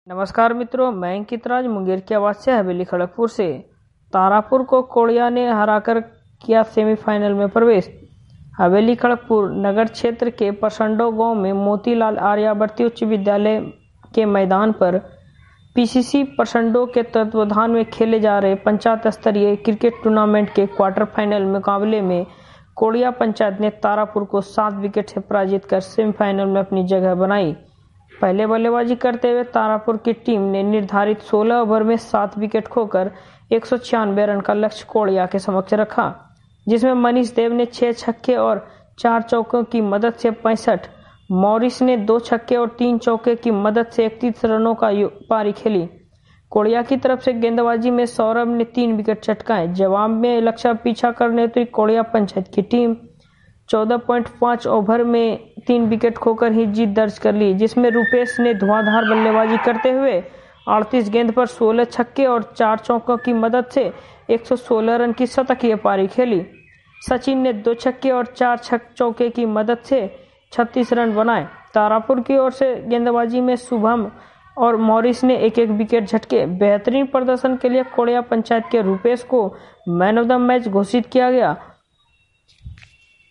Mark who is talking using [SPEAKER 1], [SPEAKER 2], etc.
[SPEAKER 1] नमस्कार मित्रों, मैं अंकित राज मुंगेर की आवाज से हवेली खड़गपुर से। तारापुर को कोड़िया ने हराकर किया सेमीफाइनल में प्रवेश। हवेली खड़गपुर नगर क्षेत्र के परसंडो गांव में मोतीलाल आर्यावर्ती उच्च विद्यालय के मैदान पर पीसीसी परसंडो के तत्वाधान में खेले जा रहे पंचायत स्तरीय क्रिकेट टूर्नामेंट के क्वार्टर फाइनल मुकाबले में कोड़िया पंचायत ने तारापुर को 7 विकेट से पराजित कर सेमीफाइनल में अपनी जगह बनाई। पहले बल्लेबाजी करते हुए तारापुर की टीम ने निर्धारित 16 ओवर में 7 विकेट खोकर 196 रन का लक्ष्य कोड़िया के समक्ष रखा, जिसमें मनीष देव ने 6 छक्के और 4 चौकों की मदद से 65, मॉरिस ने 2 छक्के और 3 चौके की मदद से 31 रनों का पारी खेली। कोड़िया की तरफ से गेंदबाजी में सौरभ ने 3 विकेट चटकाए। जवाब में लक्ष्य पीछा करने उतरी कोड़िया पंचायत की टीम 14.5 ओवर में 3 विकेट खोकर ही जीत दर्ज कर ली, जिसमें रुपेश ने धुआंधार बल्लेबाजी करते हुए 38 गेंद पर 16 छक्के और 4 चौकों की मदद से 116 रन की शतकीय पारी खेली। सचिन ने 2 छक्के और 4 चौके की मदद से 36 रन बनाए। तारापुर की ओर से गेंदबाजी में शुभम और मॉरिस ने एक विकेट झटके। बेहतरीन प्रदर्शन के लिए कोड़िया पंचायत के रुपेश को मैन ऑफ द मैच घोषित किया गया।